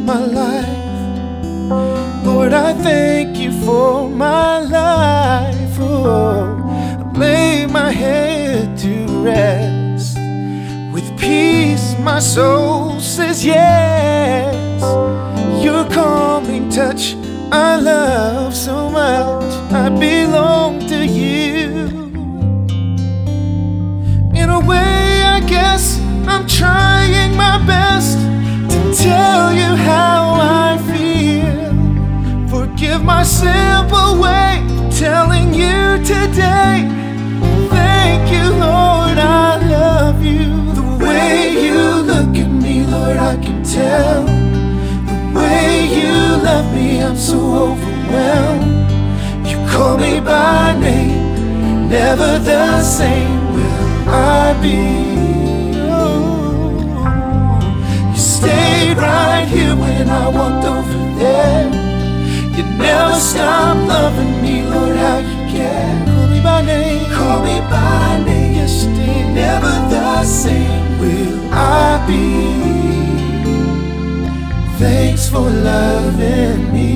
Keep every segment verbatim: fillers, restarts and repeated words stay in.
my life. Lord, I thank you for my life. Oh, I lay my head to rest. With peace, my soul says yes. Your calming touch I love so much. I belong to you. In a way, I guess I'm trying my best to tell you how I feel. Forgive my simple way of telling you today. Thank you, Lord, I love you. The way you look at me, Lord, I can tell. The way you love me, I'm so overwhelmed. You call me by name, never the same will I be. You stayed right here when I walked over there. You never stopped loving me, Lord, how you care. Call me by name, call me by name. Yes, you did. Never the same will I be. Thanks for loving me.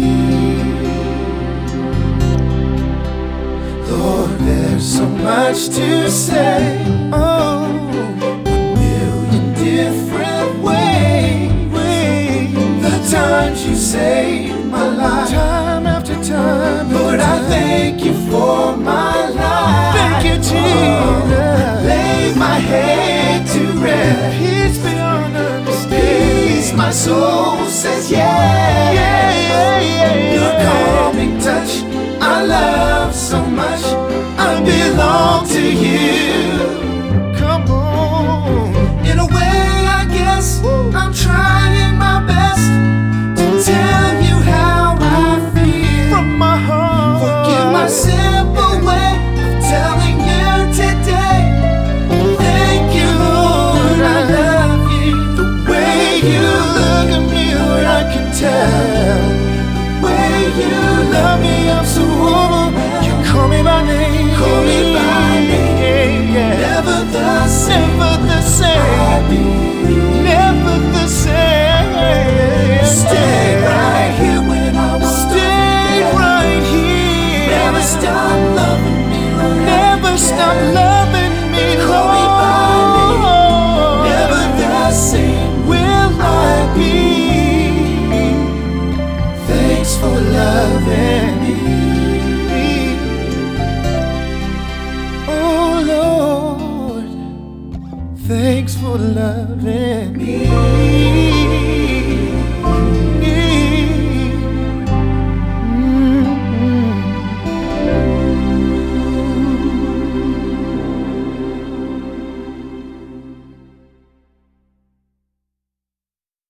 Lord, there's so much to say. Oh, a million different ways, ways. The times you saved my life, time after time. Lord, I thank you for my life. Thank you, Jesus. Oh, lay my head to rest. Peace beyond understanding. Peace, my soul says yes. Yeah, yeah, yeah, yeah. Your calming touch I love so much. I belong to you. Come on. In a way, I guess I'm trying my best to tell you how I feel from my heart. Forgive my simple way of telling you today. Thank you, Lord, I love you. The way you look at me, Lord, I can tell. The way you love me, I'm so overwhelmed. You call me by name, call me by name. Yeah, yeah. Never the same, never the same, never the same. Stay right here when I want to. Stay right here. Never stop loving me, Lord. Never stop loving me, Lord. Call me by name. Never the same will I be. Thanks for loving me. Oh Lord, thanks for loving me.